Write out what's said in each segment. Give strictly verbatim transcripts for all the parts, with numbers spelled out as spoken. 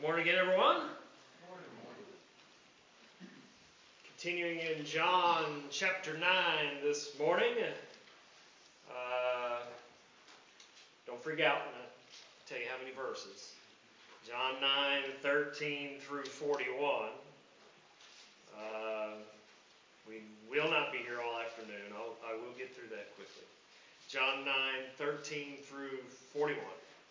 Morning again, everyone. Continuing in John chapter nine this morning. Uh, don't freak out when I tell you how many verses. John nine, thirteen through forty-one. Uh, we will not be here all afternoon. I'll, I will get through that quickly. John nine, thirteen through forty-one.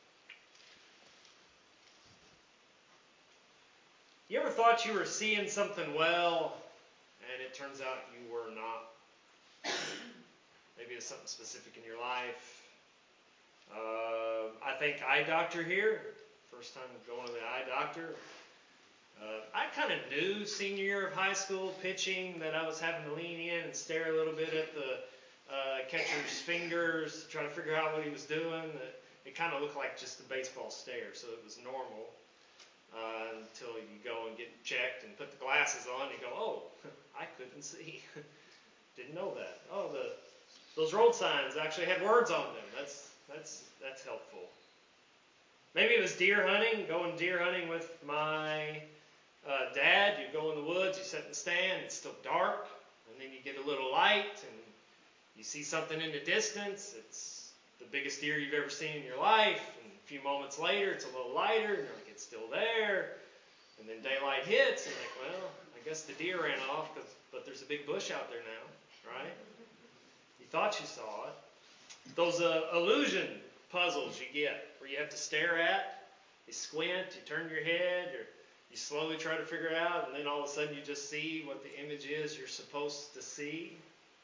You ever thought you were seeing something well, and it turns out you were not? Maybe it's something specific in your life. Uh, I think eye doctor here. First time going to the eye doctor. Uh, I kind of knew senior year of high school pitching that I was having to lean in and stare a little bit at the uh, catcher's fingers to try to figure out what he was doing. It, it kind of looked like just a baseball stare, so it was normal. Uh, until you go and get checked and put the glasses on, and you go, oh, I couldn't see. Didn't know that. Oh, the those road signs actually had words on them. That's that's that's helpful. Maybe it was deer hunting, going deer hunting with my uh, dad. You go in the woods, you sit in the stand, it's still dark, and then you get a little light, and you see something in the distance. It's the biggest deer you've ever seen in your life. And a few moments later, it's a little lighter, and you're like, it's still there. And then daylight hits, and you're like, well, I guess the deer ran off, but there's a big bush out there now, right? You thought you saw it. Those uh, illusion puzzles you get, where you have to stare at, you squint, you turn your head, or you slowly try to figure it out, and then all of a sudden you just see what the image is you're supposed to see.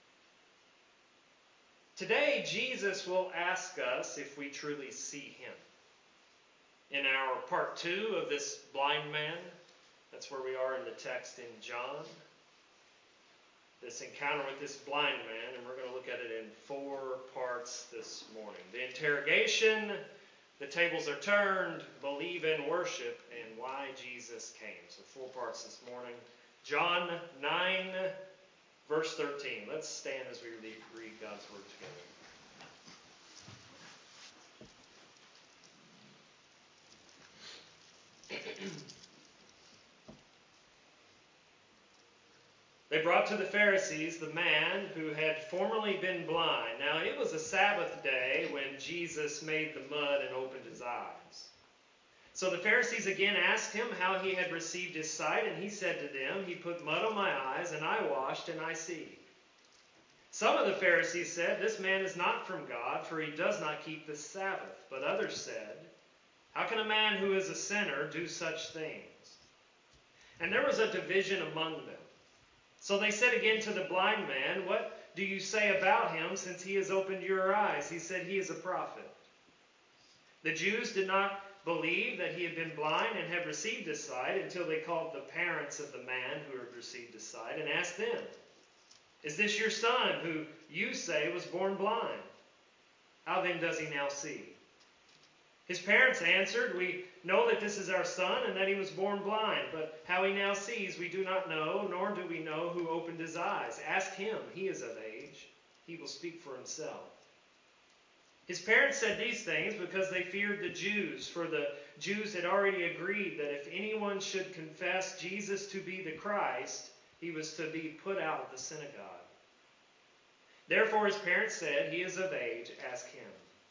Today, Jesus will ask us if we truly see him. In our part two of this blind man, that's where we are in the text in John. This encounter with this blind man, and we're going to look at it in four parts this morning. The interrogation, the tables are turned, believe and worship, and why Jesus came. So four parts this morning. John nine, verse thirteen. Let's stand as we read God's word together. They brought to the Pharisees the man who had formerly been blind. Now it was a Sabbath day when Jesus made the mud and opened his eyes. So the Pharisees again asked him how he had received his sight, and he said to them, he put mud on my eyes, and I washed, and I see. Some of the Pharisees said, this man is not from God, for he does not keep the Sabbath. But others said, how can a man who is a sinner do such things? And there was a division among them. So they said again to the blind man, what do you say about him since he has opened your eyes? He said, he is a prophet. The Jews did not believe that he had been blind and had received his sight until they called the parents of the man who had received his sight and asked them, is this your son who you say was born blind? How then does he now see? His parents answered, we know that this is our son and that he was born blind, but how he now sees we do not know, nor do we know who opened his eyes. Ask him, he is of age. He will speak for himself. His parents said these things because they feared the Jews, for the Jews had already agreed that if anyone should confess Jesus to be the Christ, he was to be put out of the synagogue. Therefore his parents said, he is of age, ask him.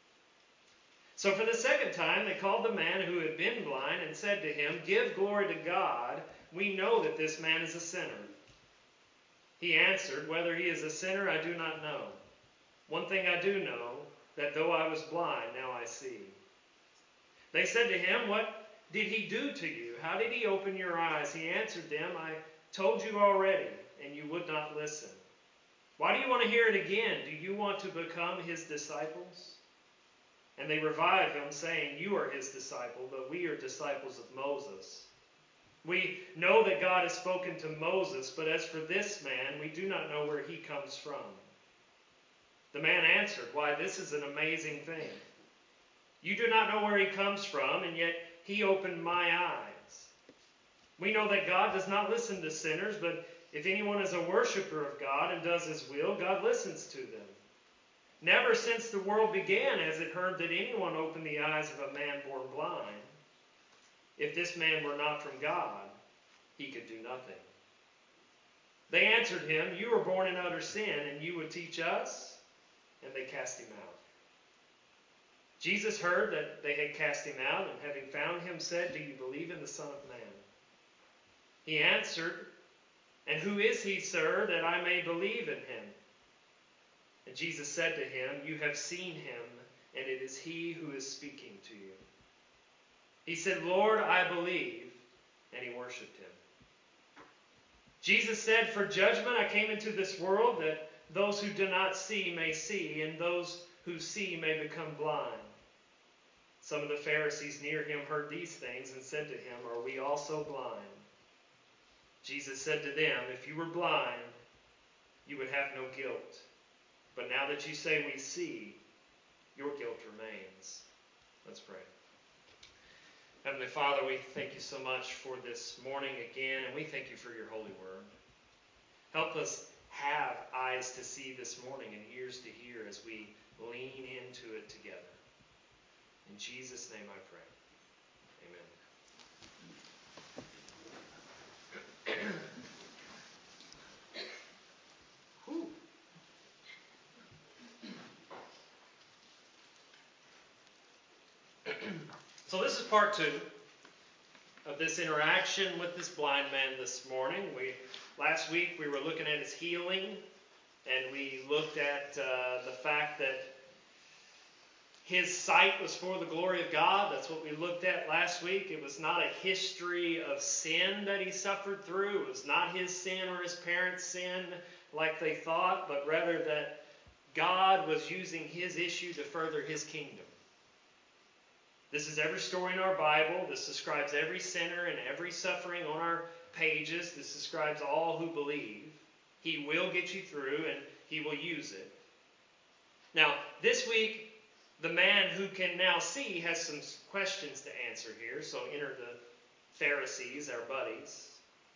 So for the second time they called the man who had been blind and said to him, give glory to God. We know that this man is a sinner. He answered, whether he is a sinner I do not know. One thing I do know, that though I was blind, now I see. They said to him, what did he do to you? How did he open your eyes? He answered them, I told you already, and you would not listen. Why do you want to hear it again? Do you want to become his disciples? And they revived him, saying, you are his disciple, but we are disciples of Moses. We know that God has spoken to Moses, but as for this man, we do not know where he comes from. The man answered, why, this is an amazing thing. You do not know where he comes from, and yet he opened my eyes. We know that God does not listen to sinners, but if anyone is a worshiper of God and does his will, God listens to them. Never since the world began has it heard that anyone opened the eyes of a man born blind. If this man were not from God, he could do nothing. They answered him, You were born in utter sin, and you would teach us? And they cast him out. Jesus heard that they had cast him out, and having found him, said, Do you believe in the Son of Man? He answered, And who is he, sir, that I may believe in him? And Jesus said to him, You have seen him, and it is he who is speaking to you. He said, Lord, I believe, and he worshipped him. Jesus said, For judgment I came into this world, that those who do not see may see, and those who see may become blind. Some of the Pharisees near him heard these things and said to him, Are we also blind? Jesus said to them, If you were blind, you would have no guilt. But now that you say we see, your guilt remains. Let's pray. Heavenly Father, we thank you so much for this morning again, and we thank you for your holy word. Help us have eyes to see this morning and ears to hear as we lean into it together. In Jesus' name I pray. Amen. Whew. So this is part two of this interaction with this blind man this morning. We last week we were looking at his healing, and we looked at uh, the fact that his sight was for the glory of God. That's what we looked at last week. It was not a history of sin that he suffered through. It was not his sin or his parents' sin like they thought, but rather that God was using his issue to further his kingdom. This is every story in our Bible. This describes every sinner and every suffering on our pages. This describes all who believe. He will get you through, and he will use it. Now, this week, the man who can now see has some questions to answer here. So enter the Pharisees, our buddies.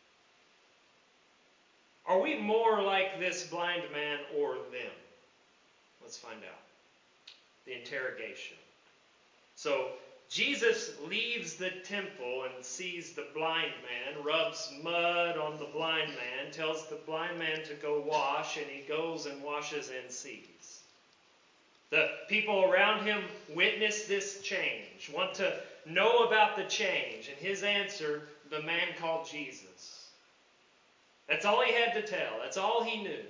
Are we more like this blind man or them? Let's find out. The interrogation. So Jesus leaves the temple and sees the blind man, rubs mud on the blind man, tells the blind man to go wash, and he goes and washes and sees. The people around him witness this change, want to know about the change, and his answer, the man called Jesus. That's all he had to tell. That's all he knew.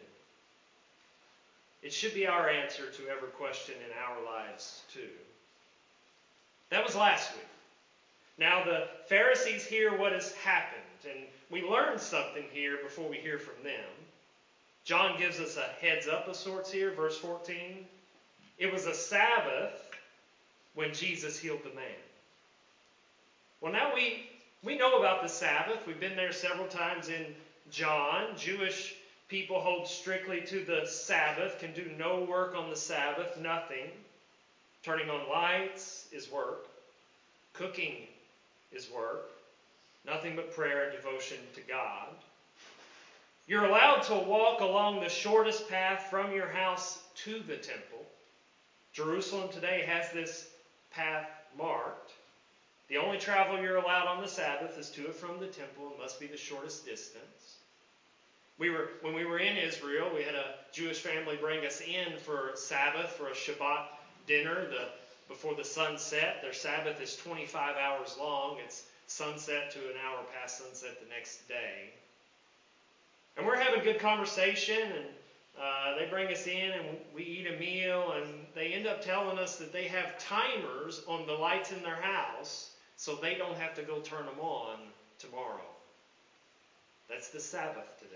It should be our answer to every question in our lives too. That was last week. Now the Pharisees hear what has happened, and we learn something here before we hear from them. John gives us a heads up of sorts here, verse fourteen. It was a Sabbath when Jesus healed the man. Well, now we, we know about the Sabbath. We've been there several times in John. Jewish people hold strictly to the Sabbath, can do no work on the Sabbath, nothing. Turning on lights is work. Cooking is work. Nothing but prayer and devotion to God. You're allowed to walk along the shortest path from your house to the temple. Jerusalem today has this path marked. The only travel you're allowed on the Sabbath is to and from the temple and must be the shortest distance. We were, when we were in Israel, we had a Jewish family bring us in for Sabbath, for a Shabbat dinner the, before the sun set. Their Sabbath is twenty-five hours long. It's sunset to an hour past sunset the next day. And we're having good conversation, and uh, they bring us in, and we eat a meal, and they end up telling us that they have timers on the lights in their house so they don't have to go turn them on tomorrow. That's the Sabbath to them.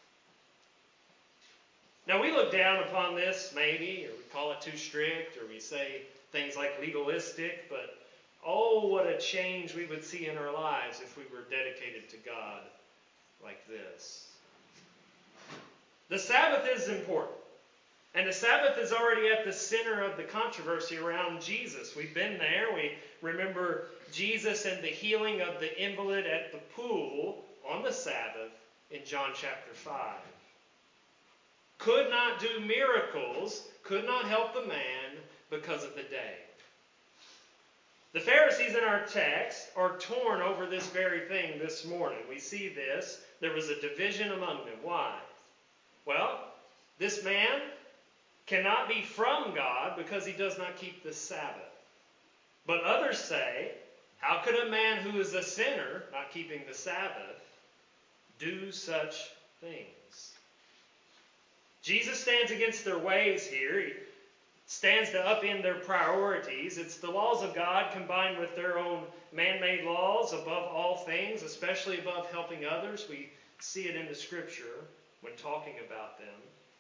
Now, we look down upon this, maybe, or we call it too strict, or we say things like legalistic, but oh, what a change we would see in our lives if we were dedicated to God like this. The Sabbath is important, and the Sabbath is already at the center of the controversy around Jesus. We've been there. We remember Jesus and the healing of the invalid at the pool on the Sabbath in John chapter five. Could not do miracles, could not help the man because of the day. The Pharisees in our text are torn over this very thing this morning. We see this. There was a division among them. Why? Well, this man cannot be from God because he does not keep the Sabbath. But others say, how could a man who is a sinner, not keeping the Sabbath, do such things? Jesus stands against their ways here. He stands to upend their priorities. It's the laws of God combined with their own man-made laws above all things, especially above helping others. We see it in the Scripture when talking about them.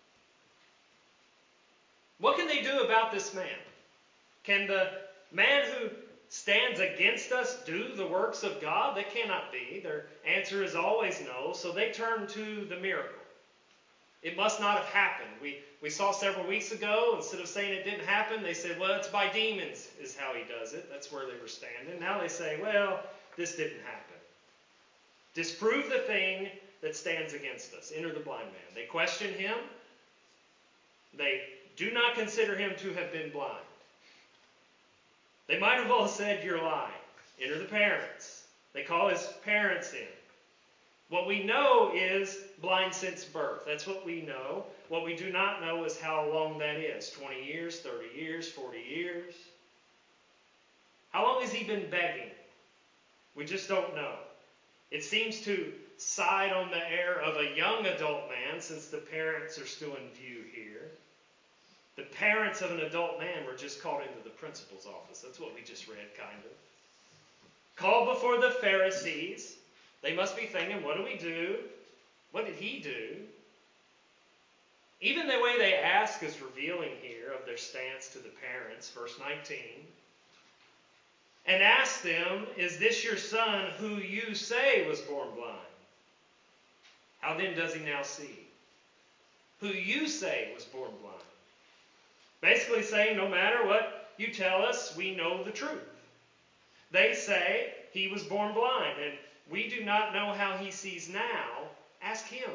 What can they do about this man? Can the man who stands against us do the works of God? They cannot be. Their answer is always no, so they turn to the miracle. It must not have happened. We, we saw several weeks ago, instead of saying it didn't happen, they said, well, it's by demons is how he does it. That's where they were standing. Now they say, well, this didn't happen. Disprove the thing that stands against us. Enter the blind man. They question him. They do not consider him to have been blind. They might have all said, you're lying. Enter the parents. They call his parents in. What we know is blind since birth. That's what we know. What we do not know is how long that is. twenty years, thirty years, forty years. How long has he been begging? We just don't know. It seems to side on the air of a young adult man, since the parents are still in view here. The parents of an adult man were just called into the principal's office. That's what we just read, kind of. Called before the Pharisees. They must be thinking, what do we do? What did he do? Even the way they ask is revealing here of their stance to the parents. Verse nineteen. And ask them, is this your son who you say was born blind? How then does he now see? Who you say was born blind. Basically saying, no matter what you tell us, we know the truth. They say he was born blind, and we do not know how he sees now. Ask him.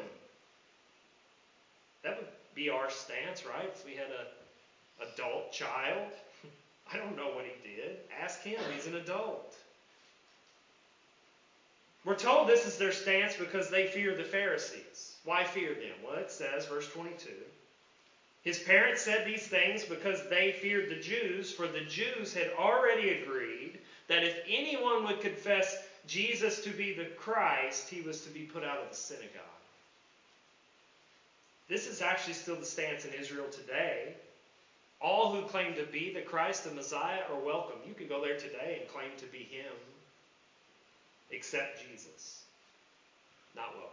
That would be our stance, right? If we had an adult child, I don't know what he did. Ask him. He's an adult. We're told this is their stance because they fear the Pharisees. Why fear them? Well, it says, verse twenty-two, his parents said these things because they feared the Jews, for the Jews had already agreed that if anyone would confess Jesus to be the Christ, he was to be put out of the synagogue. This is actually still the stance in Israel today. All who claim to be the Christ, the Messiah, are welcome. You can go there today and claim to be him, except Jesus. Not welcome.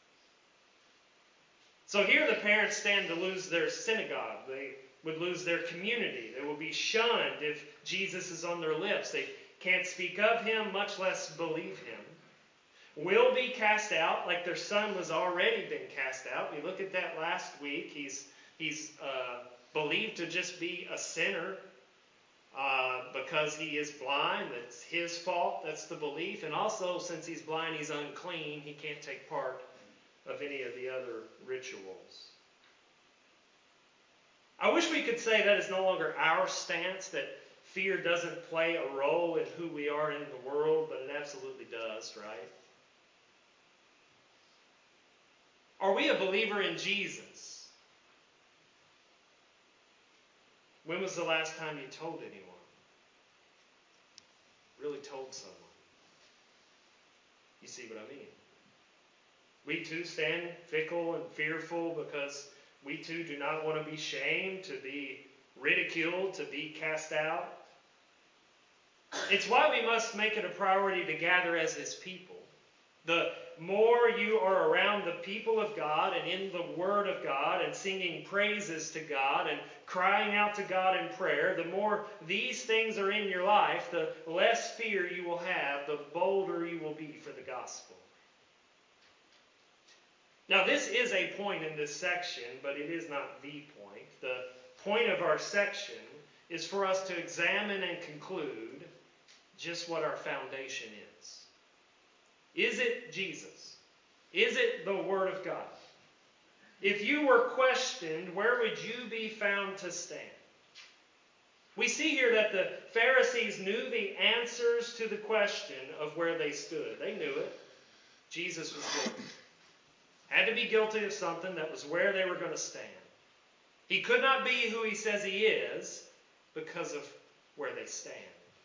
So here the parents stand to lose their synagogue. They would lose their community. They will be shunned if Jesus is on their lips. They can't speak of him, much less believe him. Will be cast out like their son was already been cast out. We looked at that last week. He's, he's uh, believed to just be a sinner uh, because he is blind. That's his fault. That's the belief. And also, since he's blind, he's unclean. He can't take part of any of the other rituals. I wish we could say that is no longer our stance, that fear doesn't play a role in who we are in the world, but it absolutely does, right? Are we a believer in Jesus? When was the last time you told anyone? Really told someone? You see what I mean? We too stand fickle and fearful because we too do not want to be shamed, to be ridiculed, to be cast out. It's why we must make it a priority to gather as his people. The more you are around the people of God and in the Word of God and singing praises to God and crying out to God in prayer, the more these things are in your life, the less fear you will have, the bolder you will be for the gospel. Now, this is a point in this section, but it is not the point. The point of our section is for us to examine and conclude just what our foundation is. Is it Jesus? Is it the Word of God? If you were questioned, where would you be found to stand? We see here that the Pharisees knew the answers to the question of where they stood. They knew it. Jesus was guilty. Had to be guilty of something that was where they were going to stand. He could not be who he says he is because of where they stand.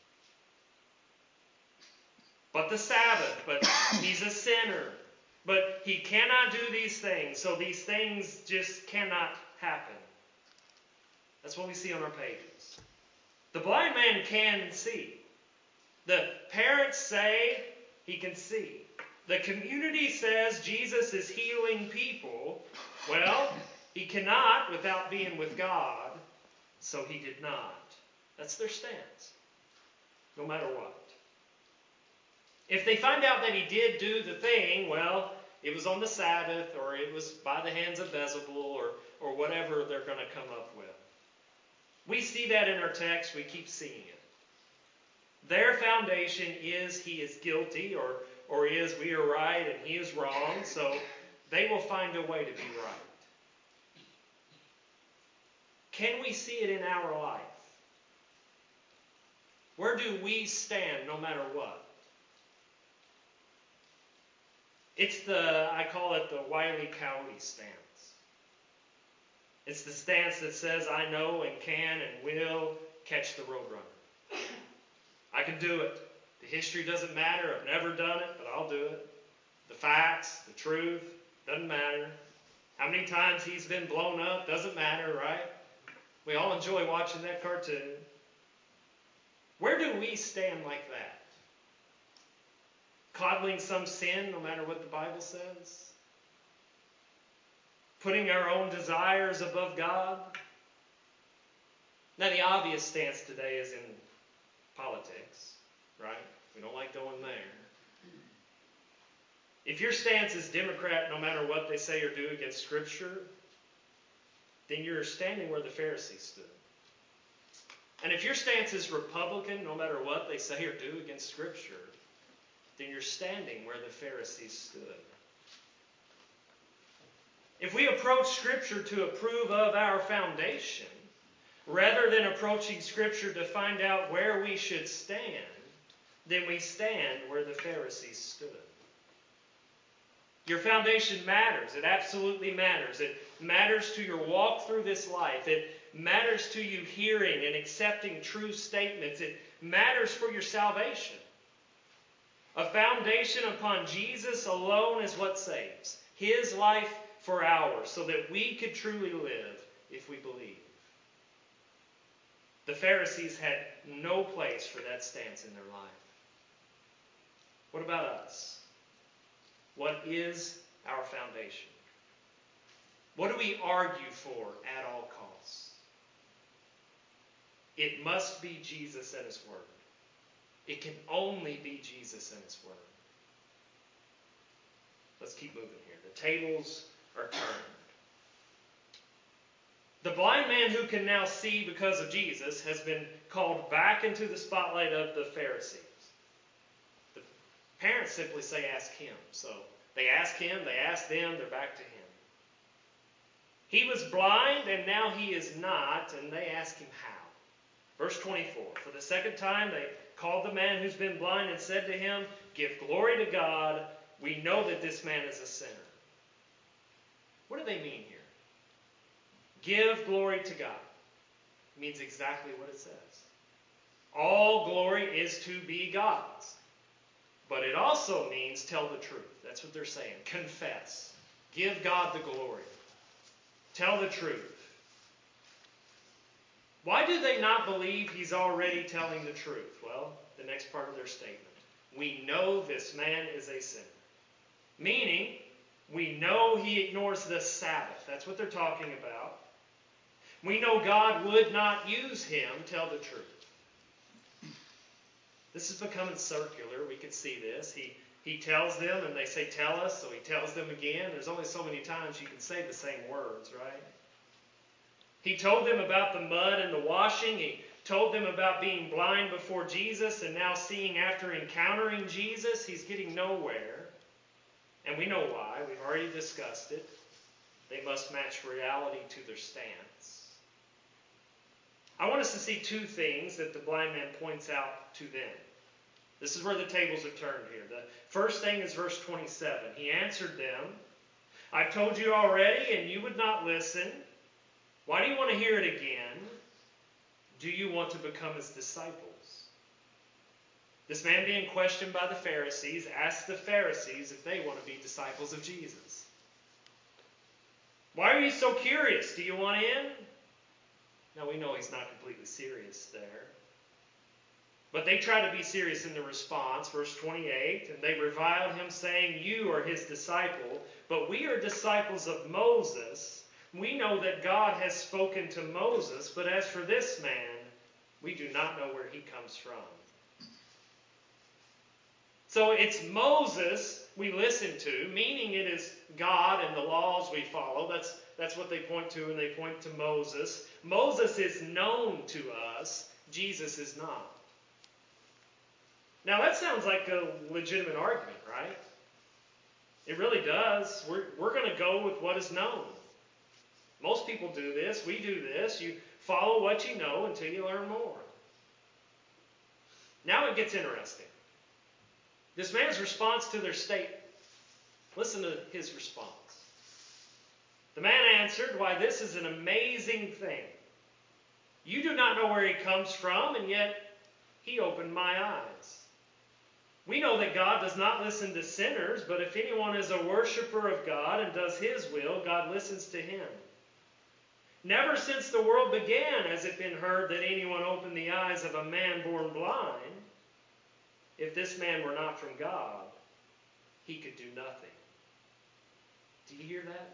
But the Sabbath, but he's a sinner. But he cannot do these things, so these things just cannot happen. That's what we see on our pages. The blind man can see. The parents say he can see. The community says Jesus is healing people. Well, he cannot without being with God, so he did not. That's their stance, no matter what. If they find out that he did do the thing, well, it was on the Sabbath, or it was by the hands of Beelzebul, or, or whatever they're going to come up with. We see that in our text. We keep seeing it. Their foundation is he is guilty, or, or is we are right and he is wrong, so they will find a way to be right. Can we see it in our life? Where do we stand no matter what? It's the, I call it the Wile E. Coyote stance. It's the stance that says I know and can and will catch the roadrunner. I can do it. The history doesn't matter. I've never done it, but I'll do it. The facts, the truth, doesn't matter. How many times he's been blown up, doesn't matter, right? We all enjoy watching that cartoon. Where do we stand like that? Coddling some sin, no matter what the Bible says? Putting our own desires above God? Now, the obvious stance today is in politics, right? We don't like going there. If your stance is Democrat, no matter what they say or do against Scripture, then you're standing where the Pharisees stood. And if your stance is Republican, no matter what they say or do against Scripture, then you're standing where the Pharisees stood. If we approach Scripture to approve of our foundation, rather than approaching Scripture to find out where we should stand, then we stand where the Pharisees stood. Your foundation matters. It absolutely matters. It matters to your walk through this life. It matters to you hearing and accepting true statements. It matters for your salvation. A foundation upon Jesus alone is what saves. His life for ours, so that we could truly live if we believe. The Pharisees had no place for that stance in their life. What about us? What is our foundation? What do we argue for at all costs? It must be Jesus and His Word. It can only be Jesus and His Word. Let's keep moving here. The tables are turned. The blind man who can now see because of Jesus has been called back into the spotlight of the Pharisees. The parents simply say, ask him. So they ask him, they ask them, they're back to him. He was blind and now he is not, and they ask him how. Verse twenty-four, for the second time they called the man who's been blind and said to him, give glory to God. We know that this man is a sinner. What do they mean here? Give glory to God. It means exactly what it says. All glory is to be God's. But it also means tell the truth. That's what they're saying. Confess. Give God the glory. Tell the truth. Why do they not believe he's already telling the truth? Well, the next part of their statement. We know this man is a sinner. Meaning, we know he ignores the Sabbath. That's what they're talking about. We know God would not use him, tell the truth. This is becoming circular. We can see this. He, he tells them and they say, tell us, so he tells them again. There's only so many times you can say the same words, right? He told them about the mud and the washing. He told them about being blind before Jesus and now seeing after encountering Jesus. He's getting nowhere. And we know why. We've already discussed it. They must match reality to their stance. I want us to see two things that the blind man points out to them. This is where the tables are turned here. The first thing is verse twenty-seven. He answered them, I've told you already, and you would not listen. Why do you want to hear it again? Do you want to become his disciples? This man being questioned by the Pharisees asked the Pharisees if they want to be disciples of Jesus. Why are you so curious? Do you want in? Now we know he's not completely serious there. But they try to be serious in the response, verse twenty-eight, and they reviled him, saying, you are his disciple, but we are disciples of Moses. We know that God has spoken to Moses, but as for this man, we do not know where he comes from. So it's Moses we listen to, meaning it is God and the laws we follow. That's, that's what they point to when they point to Moses. Moses is known to us. Jesus is not. Now that sounds like a legitimate argument, right? It really does. We're, we're going to go with what is known. Most people do this. We do this. You follow what you know until you learn more. Now it gets interesting. This man's response to their statement. Listen to his response. The man answered, why, this is an amazing thing. You do not know where he comes from, and yet he opened my eyes. We know that God does not listen to sinners, but if anyone is a worshiper of God and does his will, God listens to him. Never since the world began has it been heard that anyone opened the eyes of a man born blind. If this man were not from God, he could do nothing. Do you hear that?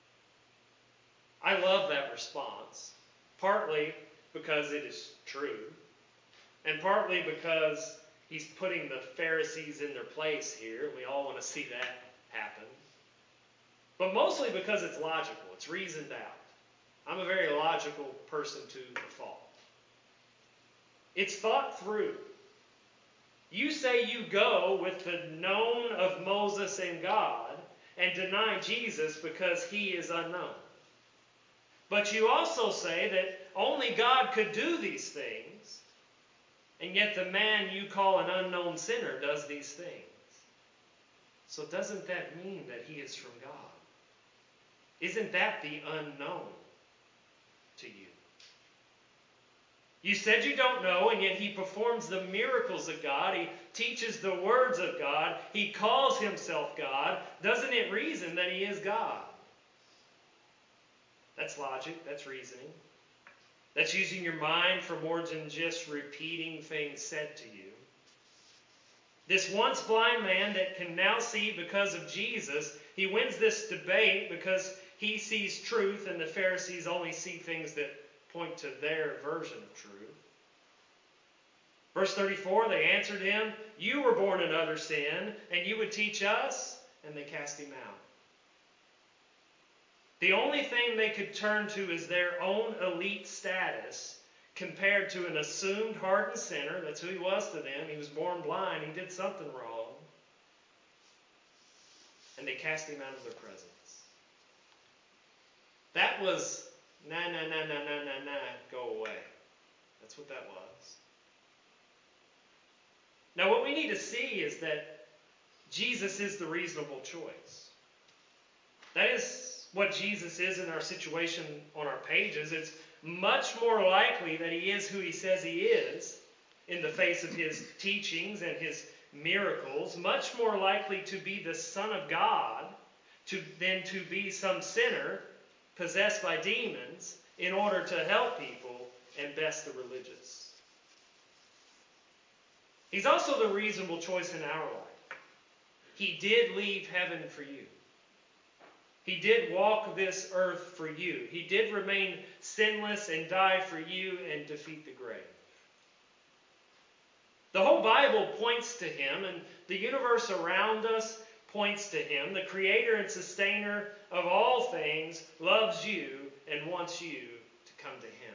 I love that response, partly because it is true, and partly because he's putting the Pharisees in their place here, and we all want to see that happen. But mostly because it's logical, it's reasoned out. I'm a very logical person to a fault. It's thought through. You say you go with the known of Moses and God and deny Jesus because he is unknown. But you also say that only God could do these things, and yet the man you call an unknown sinner does these things. So doesn't that mean that he is from God? Isn't that the unknown to you? You said you don't know, and yet he performs the miracles of God. He teaches the words of God. He calls himself God. Doesn't it reason that he is God? That's logic. That's reasoning. That's using your mind for more than just repeating things said to you. This once blind man that can now see because of Jesus, he wins this debate because he sees truth and the Pharisees only see things that point to their version of truth. Verse thirty-four, they answered him, you were born in utter sin, and you would teach us, and they cast him out. The only thing they could turn to is their own elite status compared to an assumed hardened sinner. That's who he was to them. He was born blind. He did something wrong. And they cast him out of their presence. That was, nah, nah, nah, nah, nah, nah, nah, go away. That's what that was. Now what we need to see is that Jesus is the reasonable choice. That is what Jesus is in our situation on our pages. It's much more likely that he is who he says he is in the face of his teachings and his miracles. Much more likely to be the Son of God to, than to be some sinner possessed by demons in order to help people and best the religious. He's also the reasonable choice in our life. He did leave heaven for you. He did walk this earth for you. He did remain sinless and die for you and defeat the grave. The whole Bible points to him, and the universe around us points to him. The creator and sustainer of all things loves you and wants you to come to him.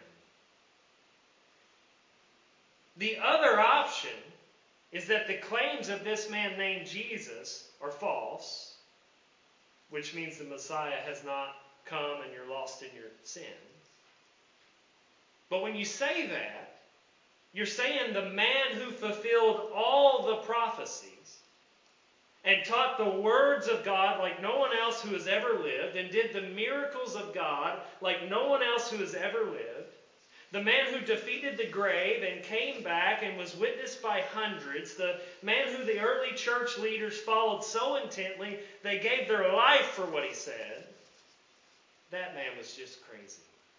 The other option is that the claims of this man named Jesus are false, which means the Messiah has not come and you're lost in your sin. But when you say that, you're saying the man who fulfilled all the prophecies and taught the words of God like no one else who has ever lived, and did the miracles of God like no one else who has ever lived, the man who defeated the grave and came back and was witnessed by hundreds, the man who the early church leaders followed so intently they gave their life for what he said, that man was just crazy.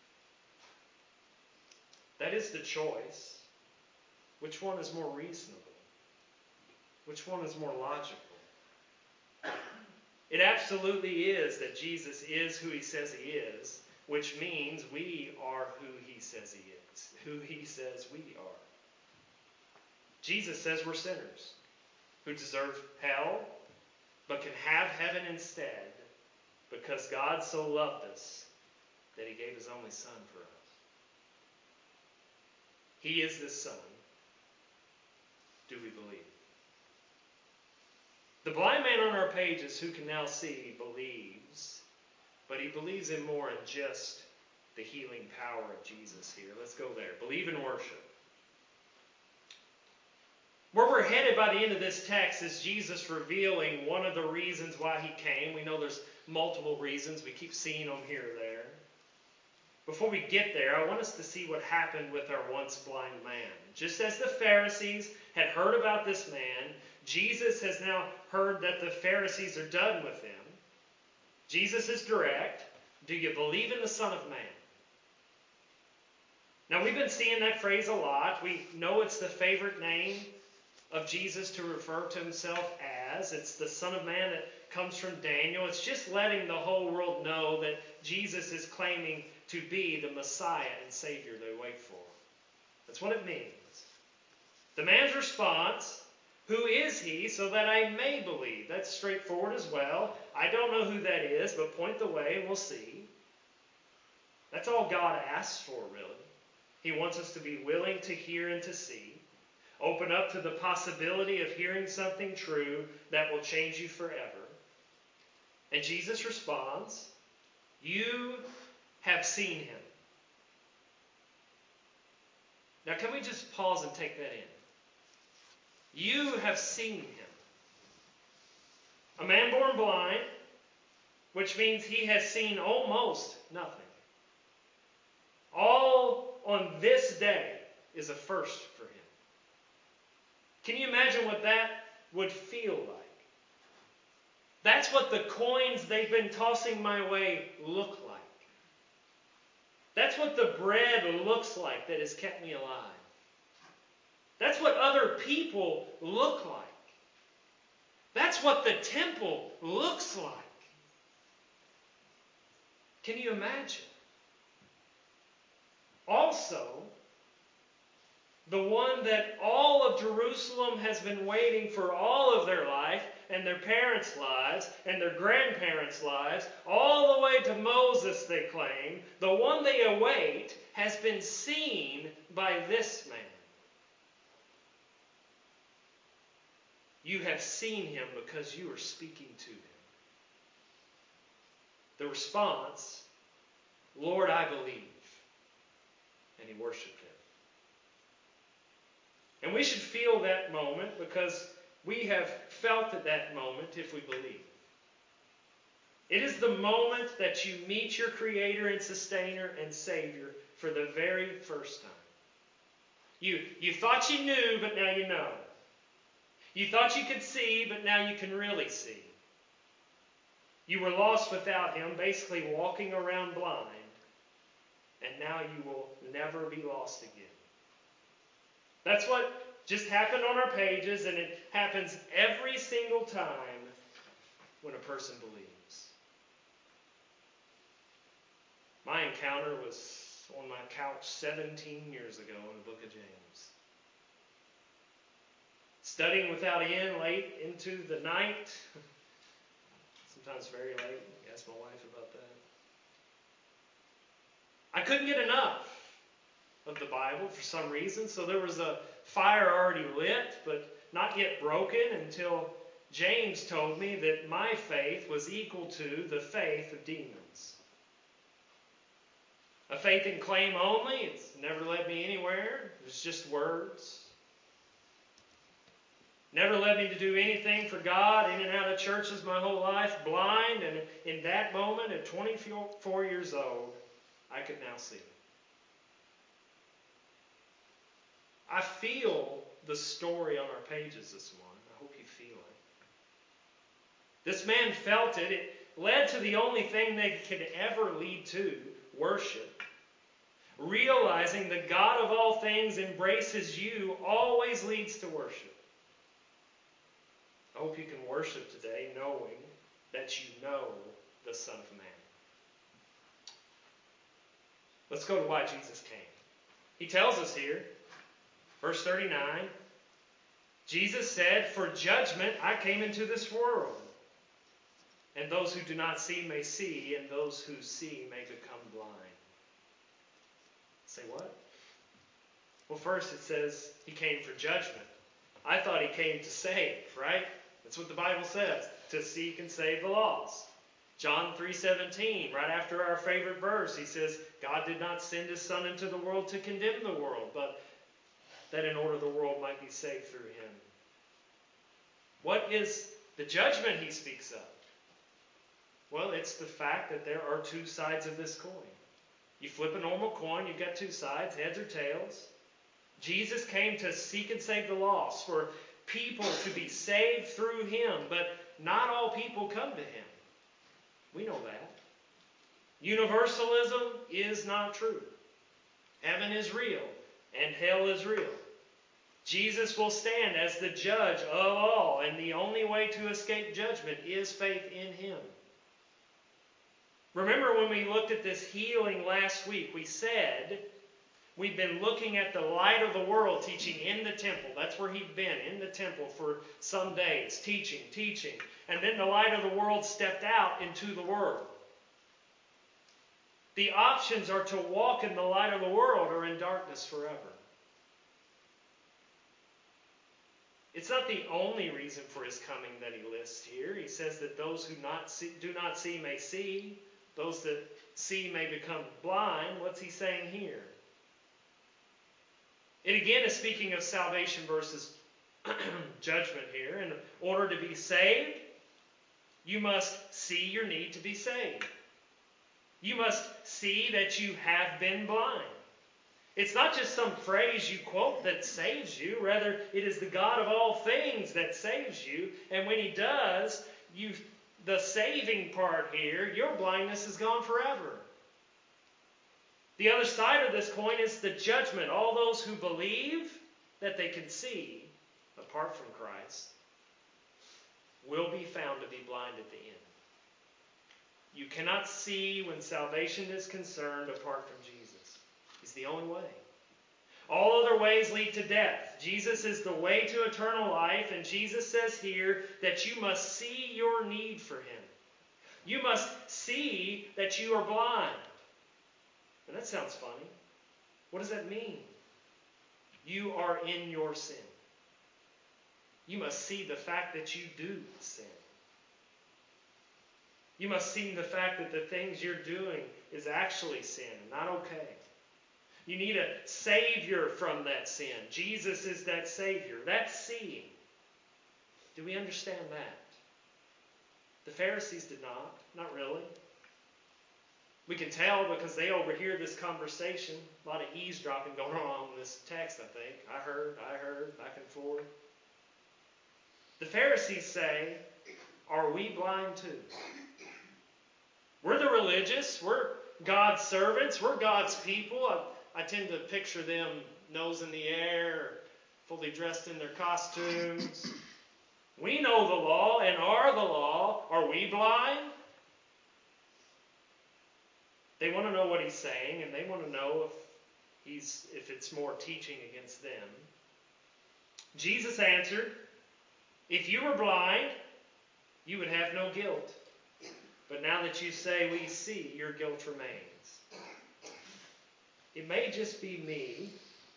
That is the choice. Which one is more reasonable? Which one is more logical? It absolutely is that Jesus is who he says he is, which means we are who he says he is, who he says we are. Jesus says we're sinners who deserve hell, but can have heaven instead because God so loved us that he gave his only Son for us. He is the Son. Do we believe? The blind man on our pages who can now see believes, but he believes in more than just the healing power of Jesus here. Let's go there. Believe in worship. Where we're headed by the end of this text is Jesus revealing one of the reasons why he came. We know there's multiple reasons. We keep seeing them here or there. Before we get there, I want us to see what happened with our once blind man. Just as the Pharisees had heard about this man, Jesus has now heard that the Pharisees are done with him. Jesus is direct. Do you believe in the Son of Man? Now, we've been seeing that phrase a lot. We know it's the favorite name of Jesus to refer to himself as. It's the Son of Man that comes from Daniel. It's just letting the whole world know that Jesus is claiming to be the Messiah and Savior they wait for. That's what it means. The man's response, who is he so that I may believe? That's straightforward as well. I don't know who that is, but point the way and we'll see. That's all God asks for, really. He wants us to be willing to hear and to see. Open up to the possibility of hearing something true that will change you forever. And Jesus responds, you have seen him. Now, can we just pause and take that in? You have seen him. A man born blind, which means he has seen almost nothing. All on this day is a first for him. Can you imagine what that would feel like? That's what the coins they've been tossing my way look like. That's what the bread looks like that has kept me alive. That's what other people look like. That's what the temple looks like. Can you imagine? Also, the one that all of Jerusalem has been waiting for all of their life, and their parents' lives, and their grandparents' lives, all the way to Moses, they claim, the one they await has been seen by this man. You have seen him because you are speaking to him. The response, Lord, I believe. And he worshipped him. And we should feel that moment because we have felt at that moment if we believe. It is the moment that you meet your Creator and Sustainer and Savior for the very first time. You, you thought you knew, but now you know. You thought you could see, but now you can really see. You were lost without him, basically walking around blind. And now you will never be lost again. That's what just happened on our pages, and it happens every single time when a person believes. My encounter was on my couch seventeen years ago in the book of James. Studying without end late into the night. Sometimes very late. Ask my wife about that. I couldn't get enough of the Bible for some reason, so there was a fire already lit, but not yet broken until James told me that my faith was equal to the faith of demons. A faith in claim only. It's never led me anywhere. It's just words. Never led me to do anything for God, in and out of churches my whole life, blind. And in that moment, at twenty-four years old, I could now see. I feel the story on our pages this morning. I hope you feel it. This man felt it. It led to the only thing they could ever lead to, worship. Realizing the God of all things embraces you always leads to worship. I hope you can worship today knowing that you know the Son of Man. Let's go to why Jesus came. He tells us here, verse thirty-nine, Jesus said, "For judgment I came into this world, and those who do not see may see, and those who see may become blind." Say what? Well, first it says he came for judgment. I thought he came to save, right? That's what the Bible says, to seek and save the lost. John three seventeen, right after our favorite verse, he says, God did not send his Son into the world to condemn the world, but that in order the world might be saved through him. What is the judgment he speaks of? Well, it's the fact that there are two sides of this coin. You flip a normal coin, you've got two sides, heads or tails. Jesus came to seek and save the lost, for people to be saved through him, but not all people come to him. We know that. Universalism is not true. Heaven is real, and hell is real. Jesus will stand as the judge of all, and the only way to escape judgment is faith in him. Remember when we looked at this healing last week, we said we've been looking at the light of the world teaching in the temple. That's where he'd been, in the temple for some days, teaching, teaching. And then the light of the world stepped out into the world. The options are to walk in the light of the world or in darkness forever. It's not the only reason for his coming that he lists here. He says that those who not see, do not see may see. Those that see may become blind. What's he saying here? It again is speaking of salvation versus judgment here. In order to be saved, you must see your need to be saved. You must see that you have been blind. It's not just some phrase you quote that saves you. Rather, it is the God of all things that saves you. And when he does, you, the saving part here, your blindness is gone forever. The other side of this coin is the judgment. All those who believe that they can see, apart from Christ, will be found to be blind at the end. You cannot see when salvation is concerned apart from Jesus. He's the only way. All other ways lead to death. Jesus is the way to eternal life, and Jesus says here that you must see your need for him. You must see that you are blind. And that sounds funny. What does that mean? You are in your sin. You must see the fact that you do sin. You must see the fact that the things you're doing is actually sin and not okay. You need a Savior from that sin. Jesus is that Savior. That's seeing. Do we understand that? The Pharisees did not. Not really. We can tell because they overhear this conversation. A lot of eavesdropping going on in this text, I think. I heard, I heard, back and forth. The Pharisees say, are we blind too? We're the religious. We're God's servants. We're God's people. I, I tend to picture them nose in the air, fully dressed in their costumes. We know the law and are the law. Are we blind? They want to know what he's saying, and they want to know if he's if it's more teaching against them. Jesus answered, if you were blind, you would have no guilt. But now that you say we see, your guilt remains. It may just be me.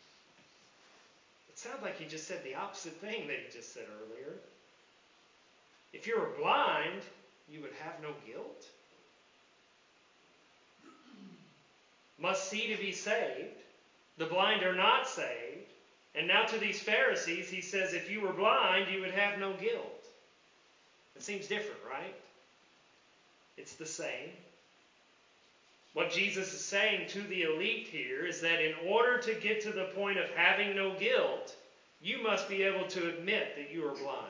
It sounds like he just said the opposite thing that he just said earlier. If you were blind, you would have no guilt. must see to be saved. The blind are not saved. And now to these Pharisees, he says, if you were blind, you would have no guilt. It seems different, right? It's the same. What Jesus is saying to the elite here is that in order to get to the point of having no guilt, you must be able to admit that you are blind.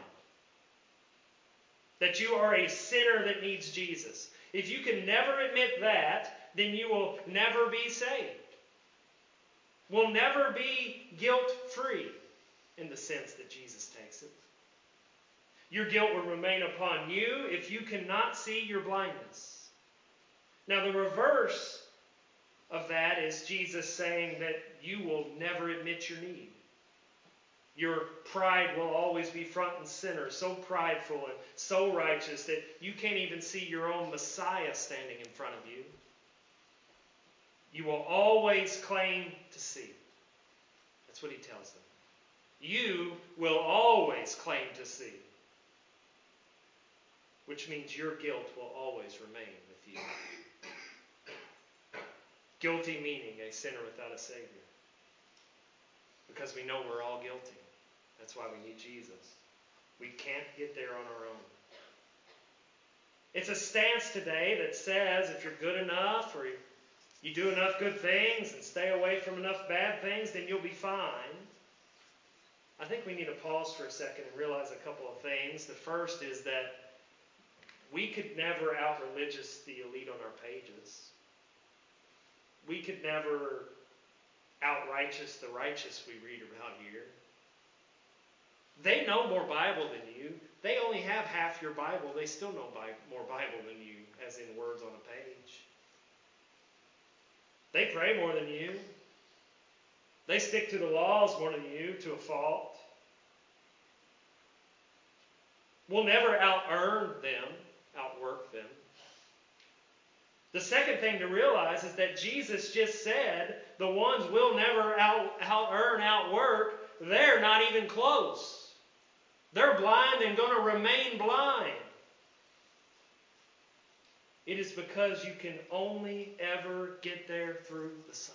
That you are a sinner that needs Jesus. If you can never admit that, then you will never be saved. Will never be guilt-free in the sense that Jesus takes it. Your guilt will remain upon you if you cannot see your blindness. Now the reverse of that is Jesus saying that you will never admit your need. Your pride will always be front and center, so prideful and so righteous that you can't even see your own Messiah standing in front of you. You will always claim to see. That's what he tells them. You will always claim to see. Which means your guilt will always remain with you. Guilty meaning a sinner without a Savior. Because we know we're all guilty. That's why we need Jesus. We can't get there on our own. It's a stance today that says if you're good enough or you do enough good things and stay away from enough bad things, then you'll be fine. I think we need to pause for a second and realize a couple of things. The first is that we could never out-religious the elite on our pages. We could never out-righteous the righteous we read about here. They know more Bible than you. They only have half your Bible. They still know more Bible than you, as in words on a page. They pray more than you. They stick to the laws more than you, to a fault. We'll never out-earn them, outwork them. The second thing to realize is that Jesus just said the ones we'll never out, out-earn, outwork, they're not even close. They're blind and going to remain blind. It is because you can only ever get there through the Son.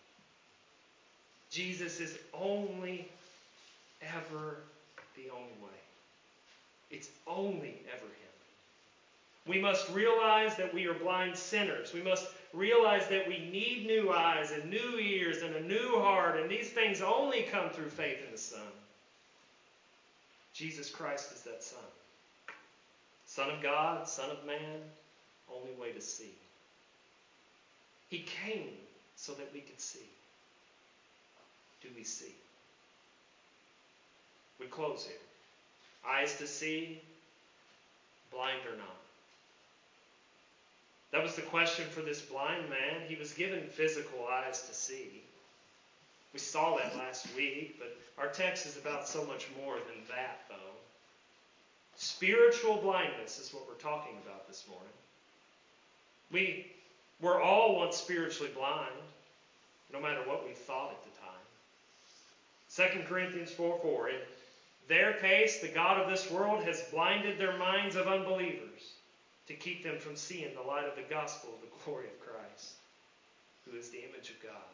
Jesus is only ever the only way. It's only ever Him. We must realize that we are blind sinners. We must realize that we need new eyes and new ears and a new heart. And these things only come through faith in the Son. Jesus Christ is that Son. Son of God, Son of man, only way to see. He came so that we could see. Do we see? We close here. Eyes to see, blind or not. That was the question for this blind man. He was given physical eyes to see. We saw that last week, but our text is about so much more than that, though. Spiritual blindness is what we're talking about this morning. We were all once spiritually blind, no matter what we thought at the time. Second Corinthians four four, in their case, the God of this world has blinded their minds of unbelievers to keep them from seeing the light of the gospel of the glory of Christ, who is the image of God.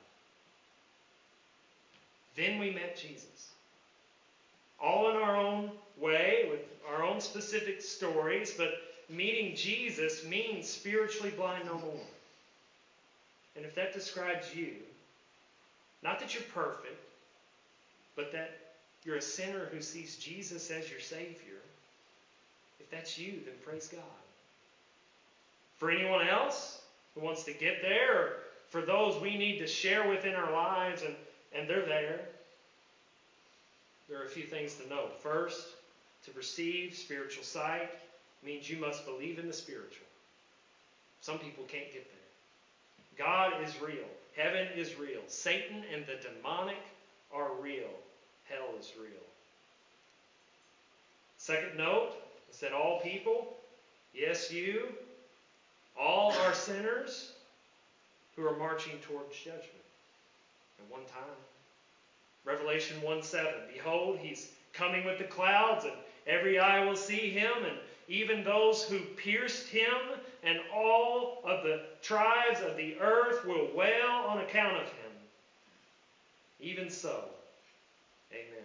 Then we met Jesus. All in our own way, with our own specific stories, but meeting Jesus means spiritually blind no more. And if that describes you, not that you're perfect, but that you're a sinner who sees Jesus as your Savior, if that's you, then praise God. For anyone else who wants to get there, or for those we need to share within our lives, and, and they're there, there are a few things to know. First, to receive spiritual sight means you must believe in the spiritual. Some people can't get there. God is real. Heaven is real. Satan and the demonic are real. Hell is real. Second note is that all people, yes, you, all are sinners who are marching towards judgment at one time. Revelation one seven, behold, He's coming with the clouds, and every eye will see Him, and even those who pierced him, and all of the tribes of the earth will wail on account of him. Even so, amen.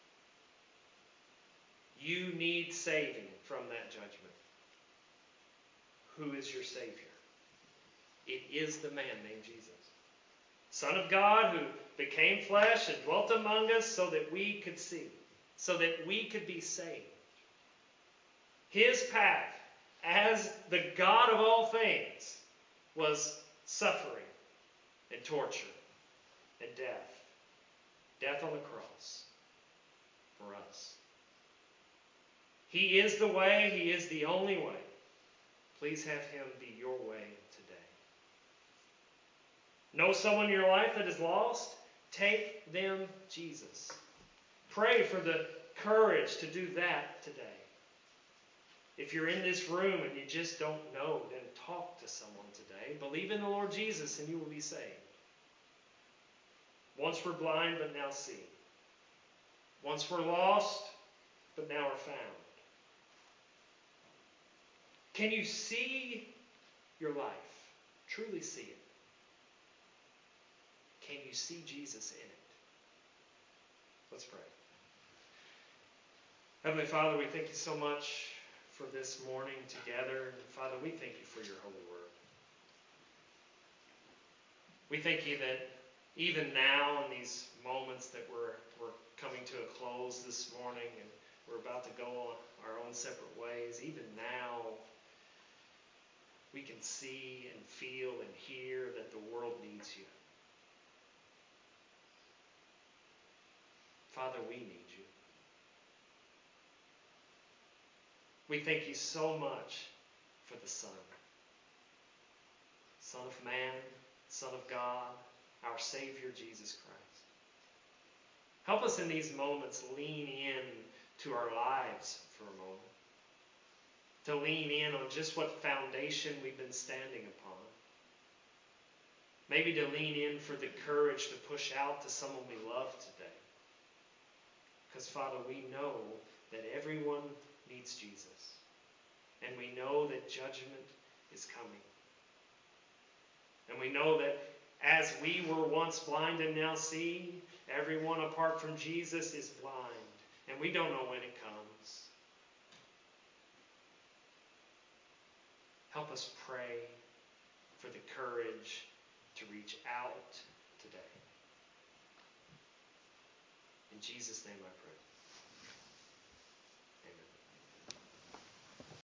You need saving from that judgment. Who is your Savior? It is the man named Jesus. Son of God who became flesh and dwelt among us so that we could see, so that we could be saved. His path as the God of all things was suffering and torture and death. Death on the cross for us. He is the way. He is the only way. Please have him be your way today. Know someone in your life that is lost? Take them Jesus. Pray for the courage to do that today. If you're in this room and you just don't know, then talk to someone today. Believe in the Lord Jesus and you will be saved. Once we're blind, but now see. Once we're lost, but now are found. Can you see your life? Truly see it. Can you see Jesus in it? Let's pray. Heavenly Father, we thank you so much for this morning together. And Father, we thank you for your holy word. We thank you that even now in these moments that we're, we're coming to a close this morning and we're about to go our own separate ways, even now we can see and feel and hear that the world needs you. Father, we need you. We thank you so much for the Son. Son of man, Son of God, our Savior, Jesus Christ. Help us in these moments lean in to our lives for a moment. To lean in on just what foundation we've been standing upon. Maybe to lean in for the courage to push out to someone we love today. Because, Father, we know that everyone needs Jesus. And we know that judgment is coming. And we know that as we were once blind and now see, everyone apart from Jesus is blind. And we don't know when it comes. Help us pray for the courage to reach out today. In Jesus' name I pray.